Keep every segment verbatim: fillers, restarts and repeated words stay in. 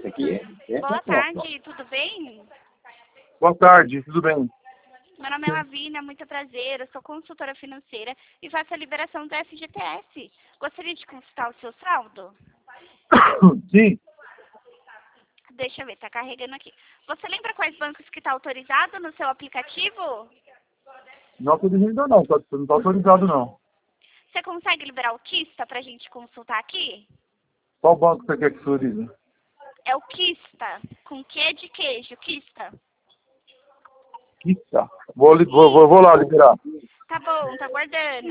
aqui é Boa tarde, tudo bem? Boa tarde, tudo bem? Meu nome é Lavínia, muito prazer, eu sou consultora financeira e faço a liberação do F G T S. Gostaria de consultar o seu saldo? Sim. Deixa eu ver, tá carregando aqui. Você lembra quais bancos que está autorizado no seu aplicativo? Não autorizado não, tá- não está autorizado não. Você consegue liberar o Kista pra gente consultar aqui? Qual banco você quer que autorize? É o Kista, com Q de queijo, Kista. Tá. Vou, li- vou, vou, vou lá liberar. Tá bom, tá guardando.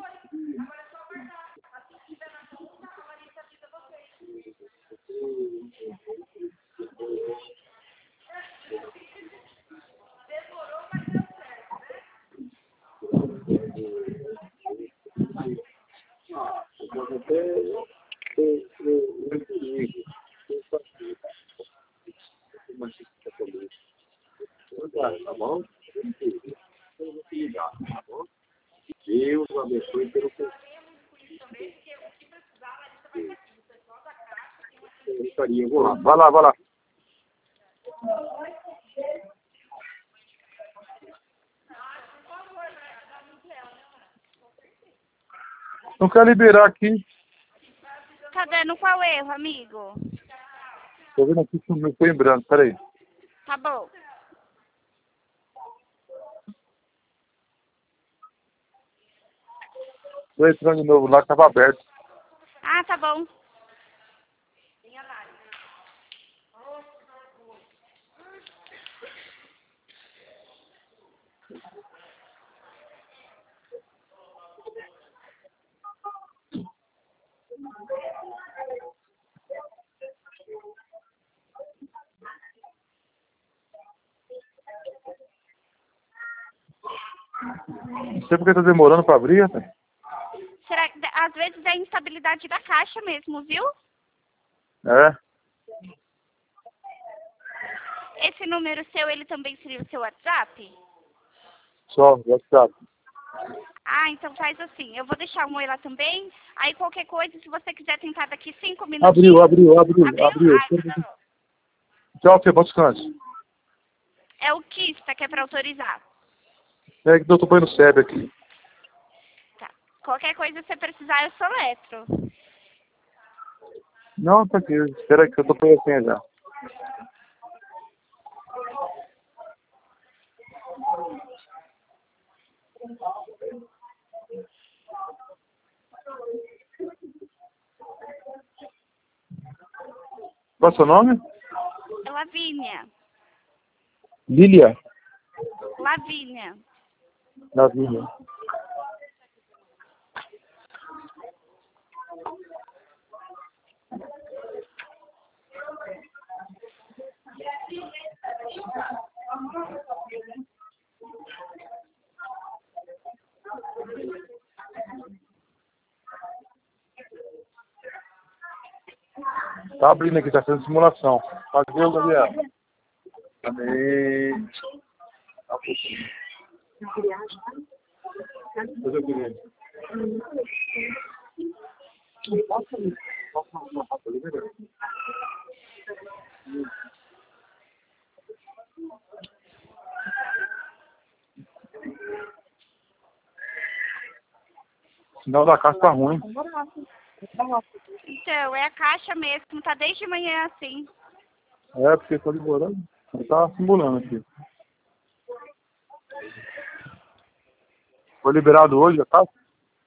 Tá bom? Deus o abençoe pelo que eu gostaria. Eu vou lá. Vai lá, vai lá. Não quer liberar aqui. Tá dando qual erro, amigo? Tô vendo aqui que o meu foi em branco, peraí. Tá bom. Tô entrando de novo lá, que tava aberto. Ah, tá bom. Não sei porque tá demorando pra abrir, rapaz. Será que às vezes é a instabilidade da caixa mesmo, viu? É. Esse número seu, ele também seria o seu WhatsApp? Só, WhatsApp. Ah, então faz assim. Eu vou deixar um oi lá também. Aí qualquer coisa, se você quiser tentar daqui cinco Abriu, minutinhos... abriu, abriu, Abriu? abriu. Ah, então tá bom. Tchau, Fê, bom descanso. É o Kista que é pra autorizar. É que eu tô põe no S E B aqui. Tá. Qualquer coisa que você precisar, eu soletro. Não, tá aqui. Espera aí que eu tô põe assim já. Qual é o seu nome? É Lavínia. Lília. Lavínia. Lavínia. Tá abrindo aqui, tá fazendo simulação. Valeu, Gabriel. Amém. Fazer o que? O sinal da casa tá ruim. Então, é a caixa mesmo. Tá desde manhã assim. É, porque tô demorando. Tá simulando aqui. Foi liberado hoje, a casa?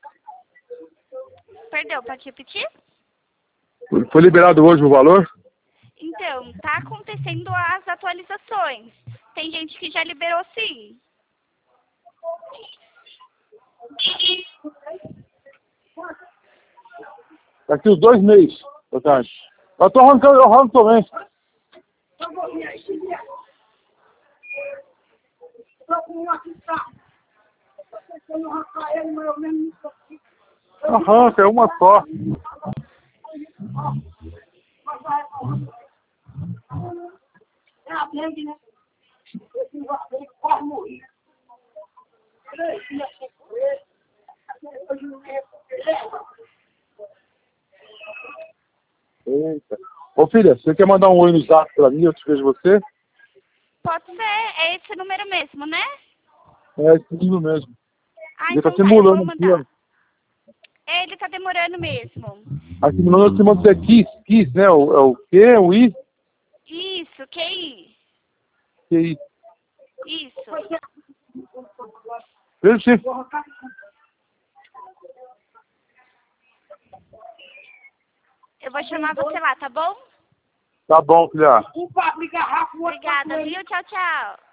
Perdão, pode repetir? Foi liberado hoje o valor? Então, tá acontecendo as atualizações. Tem gente que já liberou sim. Daqui uns dois meses, boa tarde. Eu tô arrancando, eu arranco também. Arranca, é uma só. Eita. Ô filha, você quer mandar um oi no zap pra mim? Eu te vejo você? Pode ser, é esse número mesmo, né? É esse livro mesmo. Ah, Ele então tá tá, eu simulando vou aqui, ó. mandar. Ele tá demorando mesmo. Aqui simulando você manda dizer Kiss, Kiss, né? O, é o Q, o I, Isso, Q I. Q I. Isso. Vejo sim. Eu vou chamar você lá, tá bom? Tá bom, filha. Obrigada, viu? Tchau, tchau.